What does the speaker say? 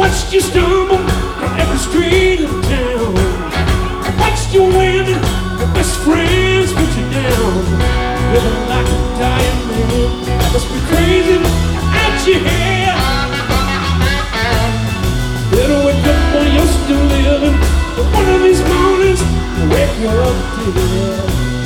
watched you stumble down every street of town. I watched you women, your best friends put you down. Living like a dying man, must be crazy out your head. Better wake up while you're still living, but one of these mornings, wake up dead.